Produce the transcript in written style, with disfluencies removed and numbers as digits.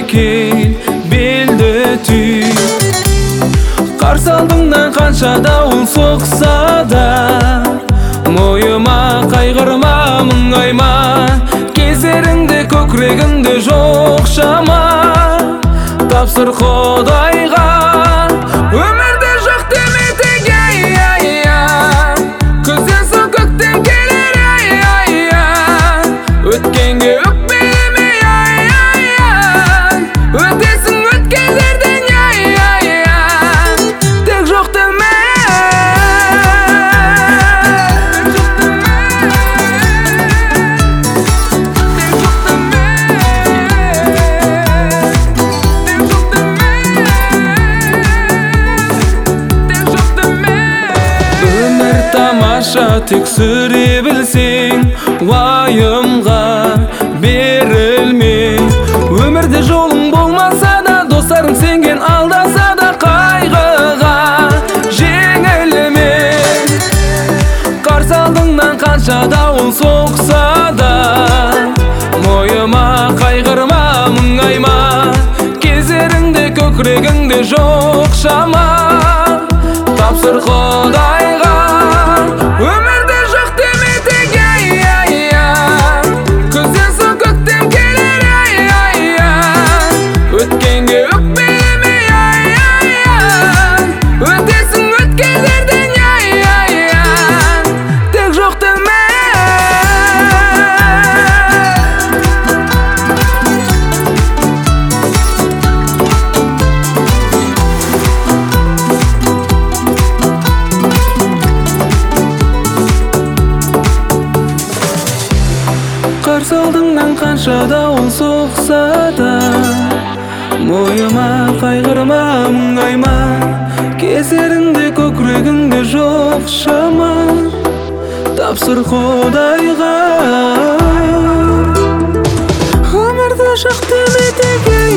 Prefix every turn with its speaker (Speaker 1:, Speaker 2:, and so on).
Speaker 1: кел, белді түй. Қарсы алдыңнан қанша дауыл соқса да, мойыма қайғырма, мұңайма, кездеріңде көкірегімде жоқ шама. Тапсыр Құдайға, өмірде жоқ демедік, күзден соң көктем келер, өткенге өкпелеме, өтесің өткендерден, тек жоқ деме. Тамаша, тек сүре білсең, уайымға берілме. Өмірде жолың болмаса да, достарың сенген алдаса да, қайғыға жеңілме. Қарсы алдыңнан қанша дауыл соқса да, мойыма қайғырма, мұңайма, кездеріңде көкірегіңде жоқ шама. Тапсыр Құдайға, өмірде жоқ демедік, күзден соң көктем келер, өткенге өкпелеме, өтесің өткендерден, тек жоқ деме. Қарсы алдыңнан қанша дауыл соқса да, мойыма қайғырма, мұңайма, кездеріңде көкірегіңде жоқ шама. Тапсыр Құдайға, өмірде жоқ демедік.